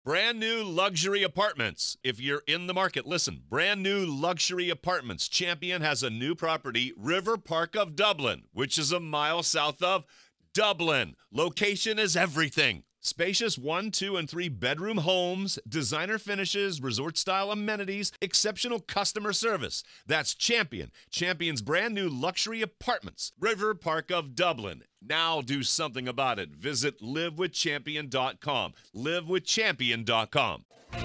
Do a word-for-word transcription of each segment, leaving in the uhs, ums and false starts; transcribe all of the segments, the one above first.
Brand new luxury apartments. If you're in the market, listen. Brand new luxury apartments. Champion has a new property, River Park of Dublin, which is a mile south of Dublin. Location is everything. Spacious one, two, and three bedroom homes, designer finishes, resort-style amenities, exceptional customer service. That's Champion. Champion's brand new luxury apartments, River Park of Dublin. Now do something about it. Visit live with champion dot com. live with champion dot com.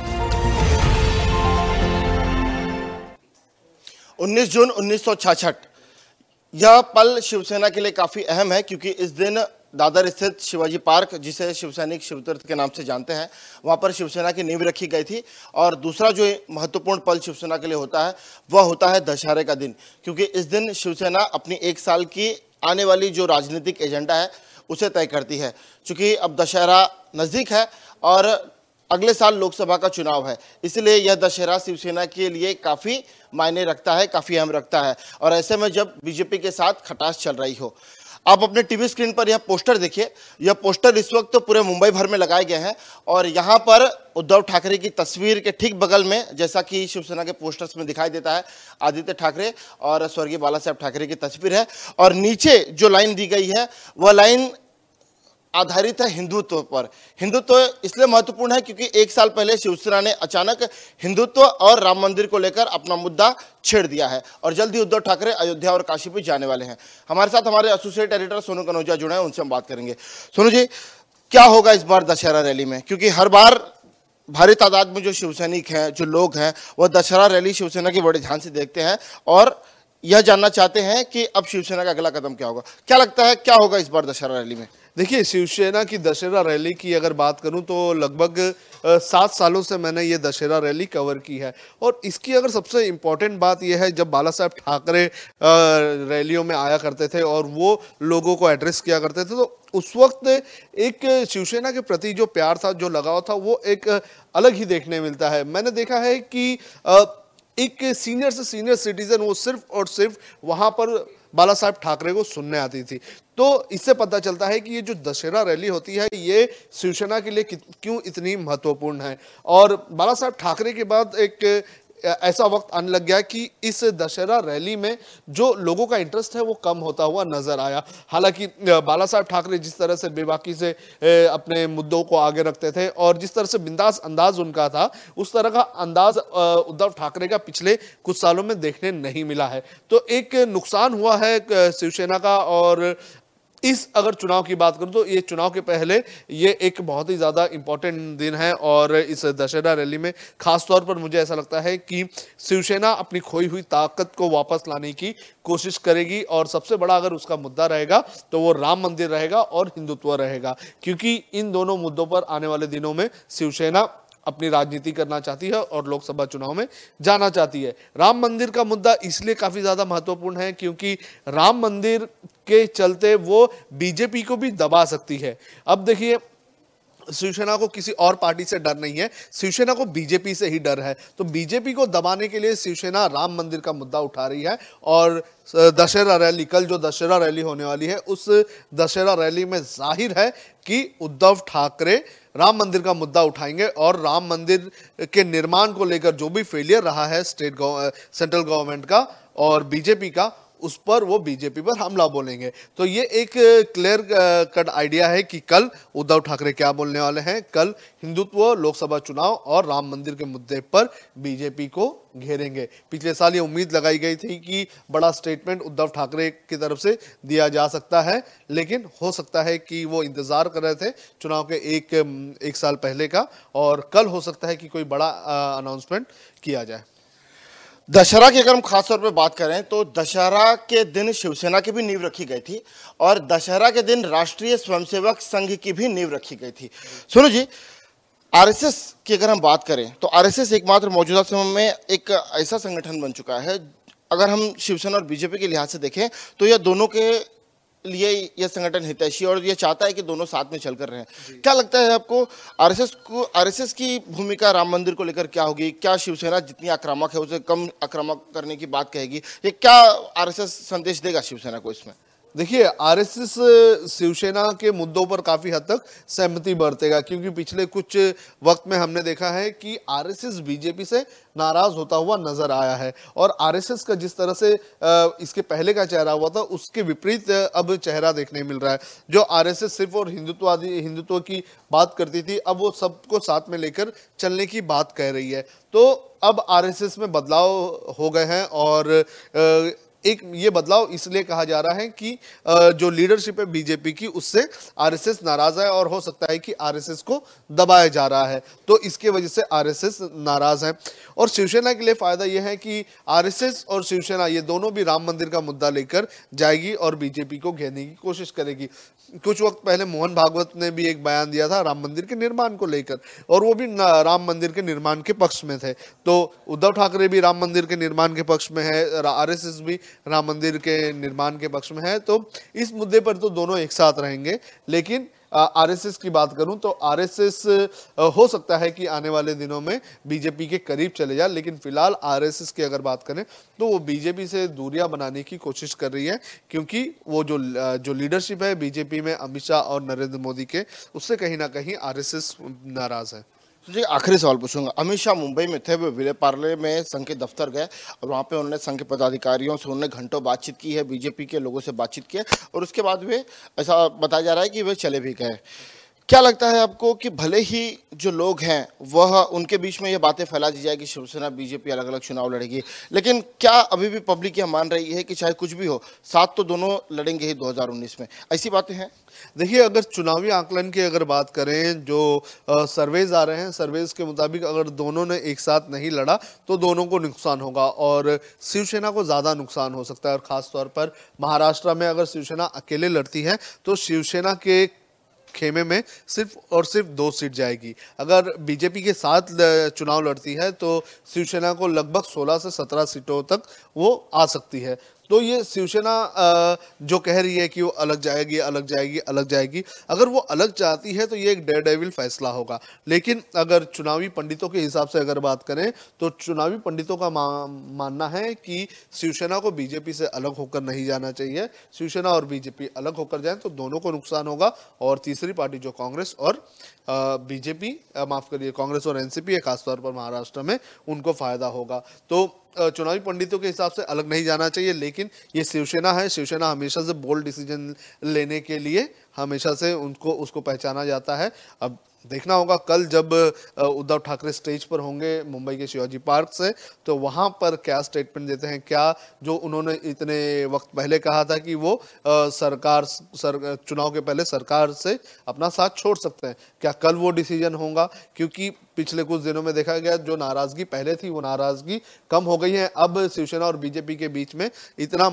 उन्नीस जून उन्नीस सौ छियासठ यह पल शिवसेना के लिए काफी अहम है क्योंकि इस दिन दादर स्थित शिवाजी पार्क, जिसे शिवसैनिक शिवतीर्थ के नाम से जानते हैं, वहां पर शिवसेना की नींव रखी गई थी। और दूसरा जो महत्वपूर्ण पल शिवसेना के लिए होता है वह होता है दशहरे का दिन, क्योंकि इस दिन शिवसेना अपनी एक साल की आने वाली जो राजनीतिक एजेंडा है उसे तय करती है। चूंकि अब दशहरा नजदीक है और अगले साल लोकसभा का चुनाव है, इसलिए यह दशहरा शिवसेना के लिए काफी मायने रखता है, काफी अहम रखता है। और ऐसे में जब बीजेपी के साथ खटास चल रही हो, आप अपने टीवी स्क्रीन पर यह पोस्टर देखिए। यह पोस्टर इस वक्त तो पूरे मुंबई भर में लगाए गए हैं और यहाँ पर उद्धव ठाकरे की तस्वीर के ठीक बगल में, जैसा कि शिवसेना के पोस्टर्स में दिखाई देता है, आदित्य ठाकरे और स्वर्गीय बाला साहब ठाकरे की तस्वीर है। और नीचे जो लाइन दी गई है वह लाइन आधारित है हिंदुत्व पर। हिंदुत्व इसलिए महत्वपूर्ण है क्योंकि एक साल पहले शिवसेना ने अचानक हिंदुत्व और राम मंदिर को लेकर अपना मुद्दा छेड़ दिया है और जल्द ही उद्धव ठाकरे अयोध्या और काशी भी जाने वाले हैं। हमारे साथ हमारे एसोसिएट एडिटर सोनू कनौजिया जुड़े हैं, उनसे हम बात करेंगे। सोनू जी, क्या होगा इस बार दशहरा रैली में? क्योंकि हर बार भारी तादाद में जो शिवसैनिक हैं, जो लोग हैं, वह दशहरा रैली शिवसेना की बड़े ध्यान से देखते हैं और यह जानना चाहते हैं कि अब शिवसेना का अगला कदम क्या होगा। क्या लगता है क्या होगा इस बार दशहरा रैली में? देखिए, शिवसेना की दशहरा रैली की अगर बात करूं तो लगभग सात सालों से मैंने ये दशहरा रैली कवर की है और इसकी अगर सबसे इम्पोर्टेंट बात यह है, जब बाला साहब ठाकरे रैलियों में आया करते थे और वो लोगों को एड्रेस किया करते थे, तो उस वक्त एक शिवसेना के प्रति जो प्यार था, जो लगाव था, वो एक अलग ही देखने मिलता है। मैंने देखा है कि एक सीनियर से सीनियर सिटीजन वो सिर्फ और सिर्फ वहां पर बाला साहब ठाकरे को सुनने आती थी। तो इससे पता चलता है कि ये जो दशहरा रैली होती है ये शिवसेना के लिए क्यों इतनी महत्वपूर्ण है। और बाला साहब ठाकरे के बाद एक ऐसा वक्त आने लग गया कि इस दशहरा रैली में जो लोगों का इंटरेस्ट है वो कम होता हुआ नजर आया। हालांकि बाला साहब ठाकरे जिस तरह से बेबाकी से अपने मुद्दों को आगे रखते थे और जिस तरह से बिंदास अंदाज उनका था, उस तरह का अंदाज उद्धव ठाकरे का पिछले कुछ सालों में देखने नहीं मिला है। तो एक नुकसान हुआ है शिवसेना का। और इस अगर चुनाव की बात करूं तो ये चुनाव के पहले ये एक बहुत ही ज़्यादा इम्पोर्टेंट दिन है और इस दशहरा रैली में खास तौर पर मुझे ऐसा लगता है कि शिवसेना अपनी खोई हुई ताकत को वापस लाने की कोशिश करेगी और सबसे बड़ा अगर उसका मुद्दा रहेगा तो वो राम मंदिर रहेगा और हिंदुत्व रहेगा, क्योंकि इन दोनों मुद्दों पर आने वाले दिनों में शिवसेना अपनी राजनीति करना चाहती है और लोकसभा चुनाव में जाना चाहती है। राम मंदिर का मुद्दा इसलिए काफी ज्यादा महत्वपूर्ण है क्योंकि राम मंदिर के चलते वो बीजेपी को भी दबा सकती है। अब देखिए, शिवसेना को किसी और पार्टी से डर नहीं है, शिवसेना को बीजेपी से ही डर है। तो बीजेपी को दबाने के लिए शिवसेना राम मंदिर का मुद्दा उठा रही है और दशहरा रैली, कल जो दशहरा रैली होने वाली है, उस दशहरा रैली में जाहिर है कि उद्धव ठाकरे राम मंदिर का मुद्दा उठाएंगे और राम मंदिर के निर्माण को लेकर जो भी फेलियर रहा है स्टेट सेंट्रल गवर्नमेंट का और बीजेपी का, उस पर वो बीजेपी पर हमला बोलेंगे। तो ये एक क्लियर कट आइडिया है कि कल उद्धव ठाकरे क्या बोलने वाले हैं। कल हिंदुत्व, लोकसभा चुनाव और राम मंदिर के मुद्दे पर बीजेपी को घेरेंगे। पिछले साल ये उम्मीद लगाई गई थी कि बड़ा स्टेटमेंट उद्धव ठाकरे की तरफ से दिया जा सकता है, लेकिन हो सकता है कि वो इंतजार कर रहे थे चुनाव के एक एक साल पहले का और कल हो सकता है कि कोई बड़ा अनाउंसमेंट किया जाए। दशहरा की अगर हम खास तौर पे बात करें तो दशहरा के दिन शिवसेना की भी नींव रखी गई थी और दशहरा के दिन राष्ट्रीय स्वयंसेवक संघ की भी नींव रखी गई थी। सुनो जी, आरएसएस की अगर हम बात करें तो आरएसएस एकमात्र मौजूदा समय में एक ऐसा संगठन बन चुका है, अगर हम शिवसेना और बीजेपी के लिहाज से देखें तो यह दोनों के लिए यह संगठन हितैषी और यह चाहता है कि दोनों साथ में चलकर रहें। क्या लगता है आपको आरएसएस को, आरएसएस की भूमिका राम मंदिर को लेकर क्या होगी? क्या शिवसेना जितनी आक्रामक है उसे कम आक्रामक करने की बात कहेगी? ये क्या आरएसएस संदेश देगा शिवसेना को इसमें? देखिए, आरएसएस शिवसेना के मुद्दों पर काफी हद तक सहमति बरतेगा, क्योंकि पिछले कुछ वक्त में हमने देखा है कि आरएसएस बीजेपी से नाराज होता हुआ नजर आया है और आरएसएस का जिस तरह से इसके पहले का चेहरा हुआ था उसके विपरीत अब चेहरा देखने मिल रहा है। जो आरएसएस सिर्फ और हिंदुत्ववादी हिंदुत्व की बात करती थी, अब वो सबको साथ में लेकर चलने की बात कह रही है। तो अब आरएसएस में बदलाव हो गए हैं और एक ये बदलाव इसलिए कहा जा रहा है कि जो लीडरशिप है बीजेपी की उससे आरएसएस नाराज है और हो सकता है कि आरएसएस को दबाया जा रहा है, तो इसके वजह से आरएसएस नाराज है। और शिवसेना के लिए फायदा यह है कि आरएसएस और शिवसेना ये दोनों भी राम मंदिर का मुद्दा लेकर जाएगी और बीजेपी को घेरने की कोशिश करेगी। कुछ वक्त पहले मोहन भागवत ने भी एक बयान दिया था राम मंदिर के निर्माण को लेकर और वो भी राम मंदिर के निर्माण के पक्ष में थे। तो उद्धव ठाकरे भी राम मंदिर के निर्माण के पक्ष में है, आरएसएस भी राम मंदिर के निर्माण के पक्ष में है। तो इस मुद्दे पर तो दोनों एक साथ रहेंगे। लेकिन आरएसएस की बात करूं तो आरएसएस हो सकता है कि आने वाले दिनों में बीजेपी के करीब चले जाए, लेकिन फिलहाल आरएसएस की अगर बात करें तो वो बीजेपी से दूरियां बनाने की कोशिश कर रही है, क्योंकि वो जो जो लीडरशिप है बीजेपी में अमित शाह और नरेंद्र मोदी के, उससे कहीं ना कहीं आरएसएस नाराज है। जी, आखिरी सवाल पूछूंगा। अमित शाह मुंबई में थे, वो विले पार्ले में संघ के दफ्तर गए और वहाँ पे उन्होंने संघ के पदाधिकारियों से उन्होंने घंटों बातचीत की है, बीजेपी के लोगों से बातचीत की है और उसके बाद वे ऐसा बताया जा रहा है कि वे चले भी गए। क्या लगता है आपको कि भले ही जो लोग हैं वह उनके बीच में ये बातें फैला दी जाए कि शिवसेना बीजेपी अलग अलग चुनाव लड़ेगी, लेकिन क्या अभी भी पब्लिक यह मान रही है कि चाहे कुछ भी हो साथ तो दोनों लड़ेंगे ही दो हज़ार उन्नीस में? ऐसी बातें हैं? देखिए, अगर चुनावी आकलन की अगर बात करें, जो सर्वेज आ रहे हैं, सर्वेज के मुताबिक अगर दोनों ने एक साथ नहीं लड़ा तो दोनों को नुकसान होगा और शिवसेना को ज़्यादा नुकसान हो सकता है। और ख़ास तौर पर महाराष्ट्र में अगर शिवसेना अकेले लड़ती है तो शिवसेना के खेमे में सिर्फ और सिर्फ दो सीट जाएगी। अगर बीजेपी के साथ चुनाव लड़ती है तो शिवसेना को लगभग सोलह से सत्रह सीटों तक वो आ सकती है। तो ये शिवसेना जो कह रही है कि वो अलग जाएगी अलग जाएगी अलग जाएगी, अगर वो अलग चाहती है तो ये एक डेयरडेविल फैसला होगा। लेकिन अगर चुनावी पंडितों के हिसाब से अगर बात करें तो चुनावी पंडितों का मा, मानना है कि शिवसेना को बीजेपी से अलग होकर नहीं जाना चाहिए। शिवसेना और बीजेपी अलग होकर जाए तो दोनों को नुकसान होगा और तीसरी पार्टी जो कांग्रेस और बीजेपी माफ करिए कांग्रेस और एनसीपी है, खासतौर पर महाराष्ट्र में, उनको फायदा होगा। तो चुनावी पंडितों के हिसाब से अलग नहीं जाना चाहिए, लेकिन ये शिवसेना है, शिवसेना हमेशा से बोल्ड डिसीजन लेने के लिए हमेशा से उनको उसको पहचाना जाता है। अब देखना होगा कल जब उद्धव ठाकरे स्टेज पर होंगे मुंबई के शिवाजी पार्क से, तो वहां पर क्या स्टेटमेंट देते हैं। क्या जो उन्होंने इतने वक्त पहले कहा था कि वो आ, सरकार सर, चुनाव के पहले सरकार से अपना साथ छोड़ सकते हैं, क्या कल वो डिसीजन होगा? क्योंकि पिछले कुछ दिनों में देखा गया जो नाराजगी पहले थी वो नाराजगी कम हो गई है। अब शिवसेना और बीजेपी के बीच में इतना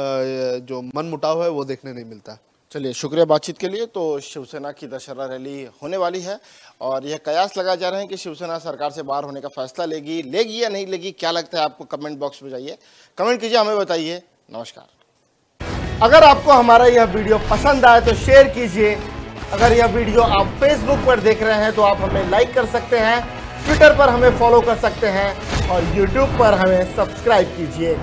जो मनमुटाव है वो देखने नहीं मिलता। चलिए, शुक्रिया बातचीत के लिए। तो शिवसेना की दशहरा रैली होने वाली है और यह कयास लगाए जा रहे हैं कि शिवसेना सरकार से बाहर होने का फैसला लेगी लेगी या नहीं लेगी। क्या लगता है आपको? कमेंट बॉक्स में जाइए, कमेंट कीजिए, हमें बताइए। नमस्कार। अगर आपको हमारा यह वीडियो पसंद आए तो शेयर कीजिए। अगर यह वीडियो आप फेसबुक पर देख रहे हैं तो आप हमें लाइक कर सकते हैं, ट्विटर पर हमें फॉलो कर सकते हैं और यूट्यूब पर हमें सब्सक्राइब कीजिए।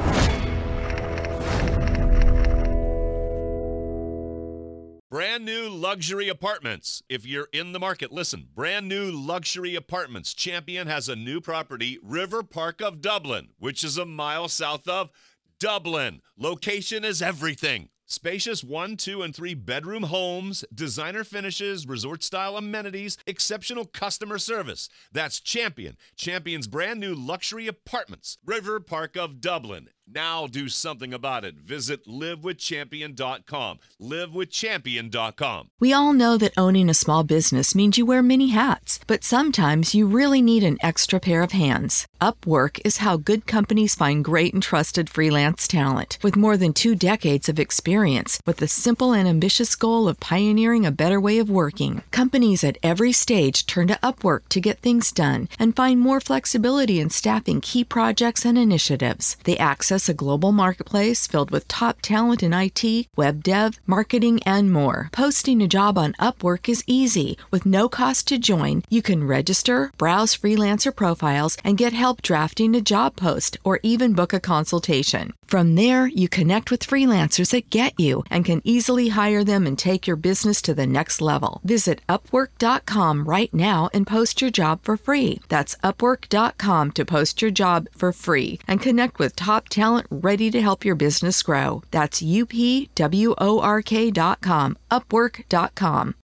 Brand new luxury apartments. If you're in the market, listen. Brand new luxury apartments. Champion has a new property, River Park of Dublin, which is a mile south of Dublin. Location is everything. Spacious one, two, and three bedroom homes, designer finishes, resort style amenities, exceptional customer service. That's Champion. Champion's brand new luxury apartments, River Park of Dublin. Now do something about it. Visit live with champion dot com. live with champion dot com. We all know that owning a small business means you wear many hats, but sometimes you really need an extra pair of hands. Upwork is how good companies find great and trusted freelance talent. With more than two decades of experience, with the simple and ambitious goal of pioneering a better way of working, companies at every stage turn to Upwork to get things done and find more flexibility in staffing key projects and initiatives. They access access a global marketplace filled with top talent in I T, web dev, marketing, and more. Posting a job on Upwork is easy. With no cost to join, you can register, browse freelancer profiles, and get help drafting a job post or even book a consultation. From there, you connect with freelancers that get you and can easily hire them and take your business to the next level. Visit upwork dot com right now and post your job for free. That's upwork dot com to post your job for free and connect with top talent ready to help your business grow. That's U P W O R K dot com, upwork dot com.